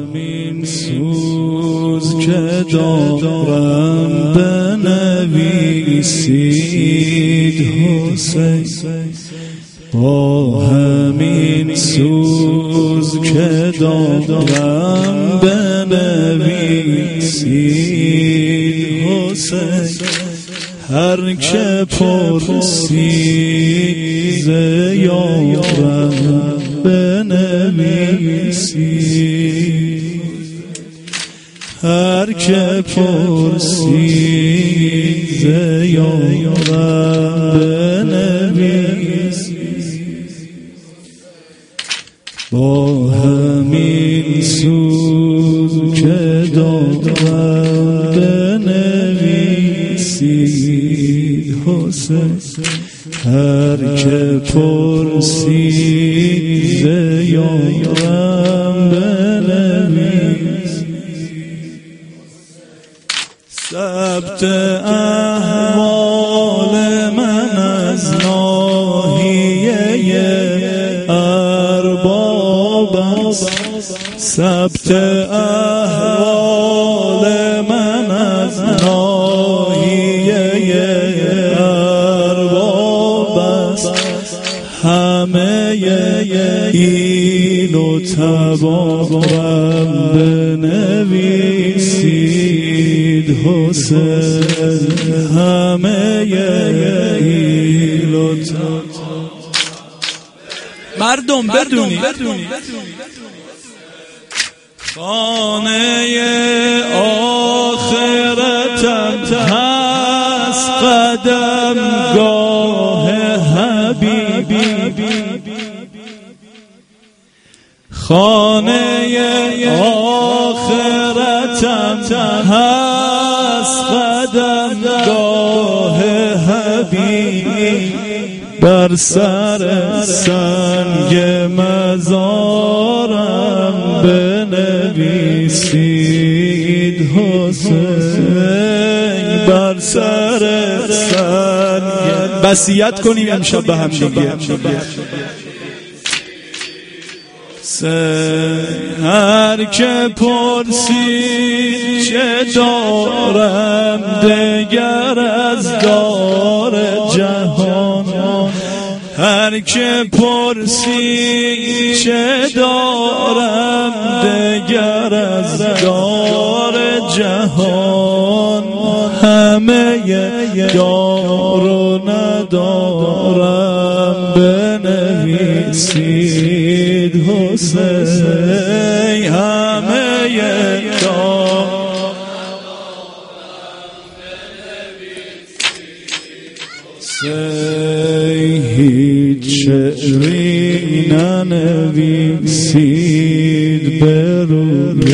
همین سوز که دارم بنویسید حسین، با همین سوز که دارم بنویسید حسین، هر که پرسید ز یارم بنویسید، هر که پرسید ز یارم بنویسید، با همین سوز که دارم بنویسید حسین، هر که پرسید ز یارم بنویسید، ثبت احوال من از ناحیه ارباب است، ثبت احوال من از ناحیه ارباب است، همه ایل و تبارم بنویسید حسین، همه ایل و تبارم. مردم بدونید خانه آخرتم هست قدمگاه حبیبی، خانه آخرتم هست قدمگاه حبیبی، بر سر سنگ مزارم بنویسید حسین، بر سر سنگ. وصیت کنیم امشب به هم دیگه، هر که پرسید چه دارم دگر از دار جهان، هر که پرسید چه دارم دگر از دار جهان، همه دار و ندارم بنویسید حسین، همه دار هیچ شعری ننویسید به روی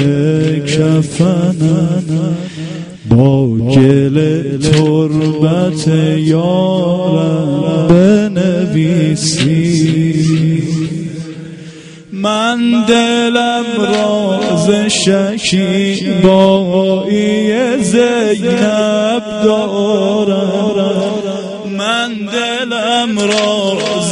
کفنم، با گل تربت یارم بنویسید، من دلم راز شکیبایی زینب دارم، من دلم راز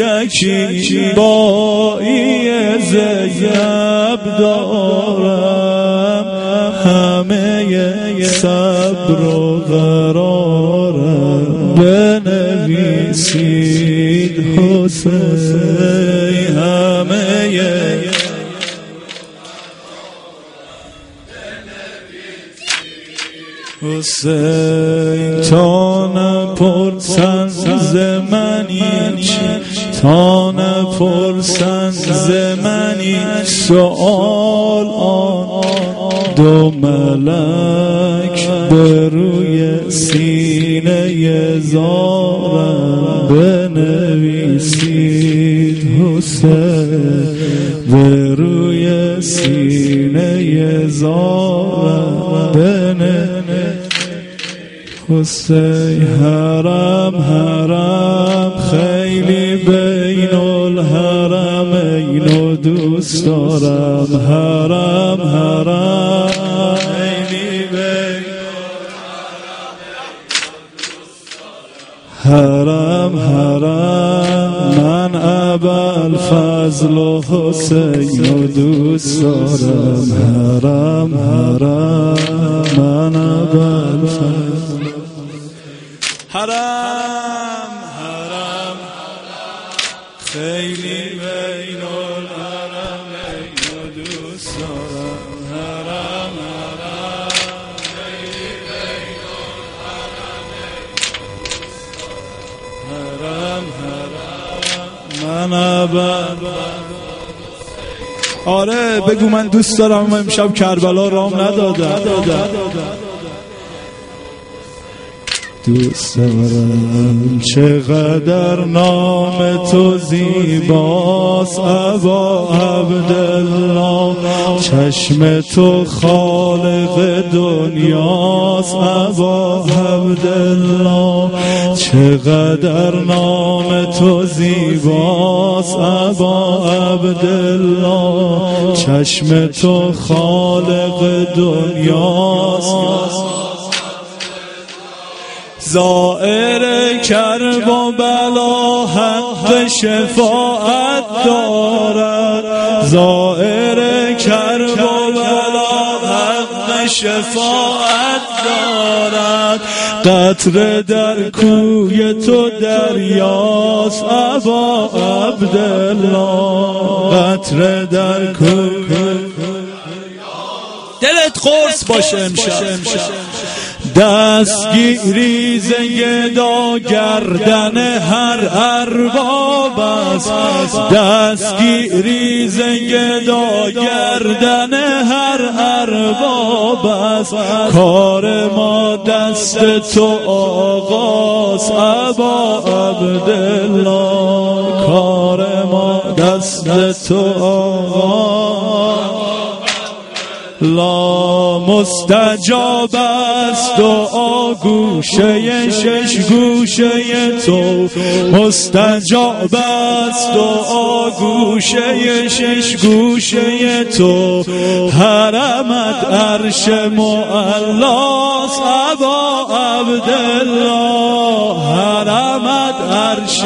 شکیبایی زینب دارم، همه صبر و قرارم بنویسید حسین، همه حسین، تا نپرسن ز منی، تا نپرسن ز منی سؤال، آن دو ملک به روی سینه زارم بنویسید حسین، به روی سینه زارم بنویسید حسین، حرم حرم خیلی بین الحرمین و دوست دارم، حرم حرم خیلی بین الحرمین و دوست دارم، حرم حرم من ابوالفضل و حسین و دوست دارم. حرم حرم من ابوالفضل، حرم حرم خیلی بین الحرمین و دوست دارم. حرم حرم خیلی بین الحرمین من ابوالفضل. آره بگو من دوست دارم. امشب کربلا رام ندادم. دوست دارم چقدر نام تو زیباست ابا عبدالله، چشم تو خالق دنیاست ابا عبدالله. چقدر نام تو زیباست ابا عبدالله، چشم تو خالق دنیاست. زائر کرب و بلا حق شفاعت دارد، زائر کرب و بلا حق شفاعت دارد. قطره در کوی تو دریاست ابا عبدالله، قطره در کوی. دلت قرص باشه امشب. دستگیری ز گدا گردن هر ارباب است، دستگیری ز گدا گردن هر ارباب است. کار ما دست تو آغاز ابا عبدالله، کار ما دست تو آغاز. لا مستجاب است دعا گوشه شش گوشه تو، مستجاب است دعا گوشه شش گوشه تو. حرمت عرش معلاست ابا عبدالله، حرمت عرش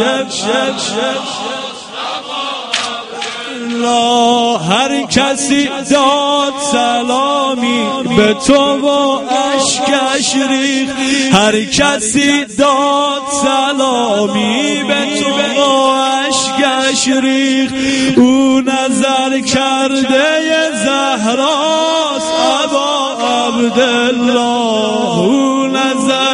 هر کسی داد سلامی به تو و اشکش ریخت، هر کسی داد سلامی به تو و اشکش ریخت. او نظر کرده زهراست ابا عبدالله، او نظر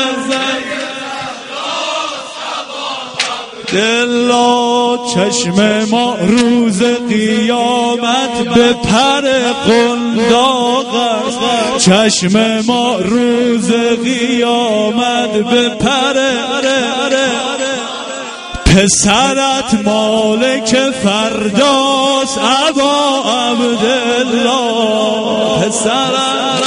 دلا. چشم ما روز قیامت به پر قنداق است، چشم ما روز قیامت به پر. پسرت مالک فرداست ابا عبدالله، پسرت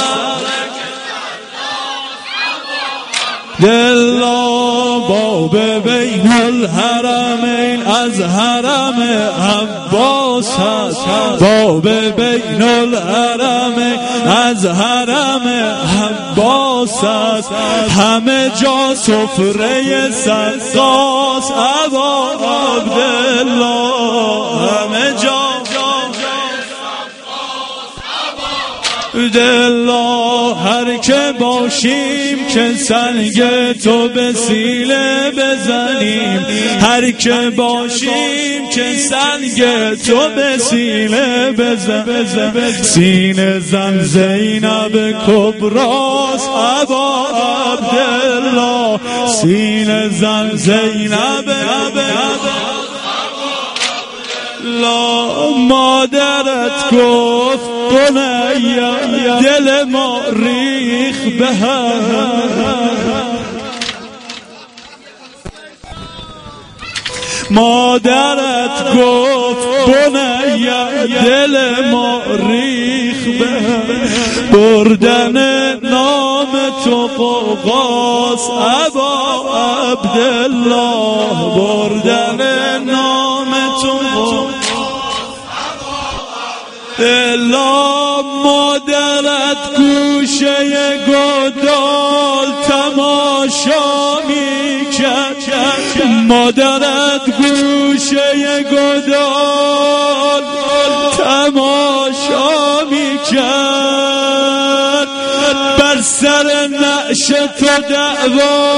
دلا. باب بین الحرمین از حرم عباس هست، باب بین الحرمین از حرم عباس هست. همه جا سفره سقاست ابا عبدالله، همه جا دلا. هر که باشیم که سنگ تو به سینه بزنیم، هر که باشیم که سنگ تو به سینه بزنیم. سینه زن زینب کبراست ابا عبدالله، سینه زن زینب لا. مادرت گفت بنیا دل ما ریخ به هم، مادرت گفت بنیا دل ما ریخ به هم. بردن نام تو قوقاس ابا عبدالله، بردن نام تو لا. مادرت گوشه گدال تماشا میکرد، مادرت گوشه گدال تماشا میکرد بر سر نعش تو دعوا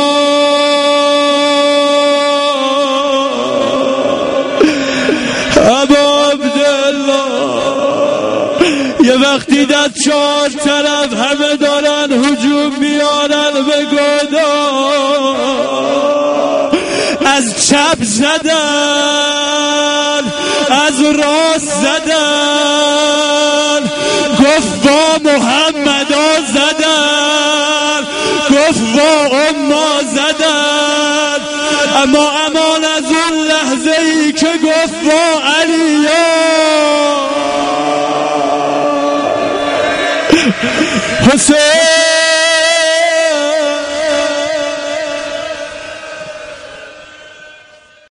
ابا عبدالله یه وقتی در چهار طرف همه دارن هجوم میارن به گدال از چپ زدن از راست زدن گفت با محمد